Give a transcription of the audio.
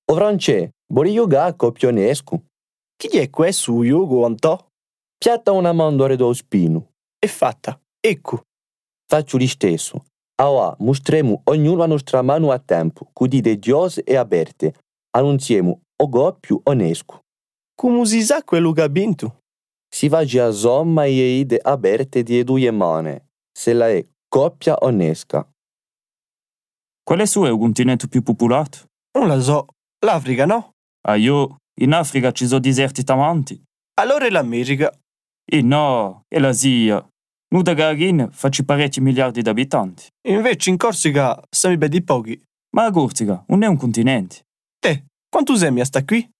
O francè, vuoi giocare a copionesco? Chi è questo, Ugo Antò? Piatta una mandore do spino. È fatta, ecco. Faccio lo stesso. Allora, mostriamo ognuno la nostra mano a tempo, così di Dios e aperte. Annunziamo o goppio o nesco. Come si sa quello che ha vinto? Si va già a somma e ide aperte di due mani, se la è coppia o nesca. Qual è il continente più popolato? Non la so. L'Africa, no? Io, in Africa ci sono deserti tamanti. Allora è l'America. E no, è l'Asia. Noi da Garin faccio parecchi miliardi di abitanti. Invece in Corsica siamo belli pochi. Ma la Corsica non è un continente. Te, quanto semi sta qui?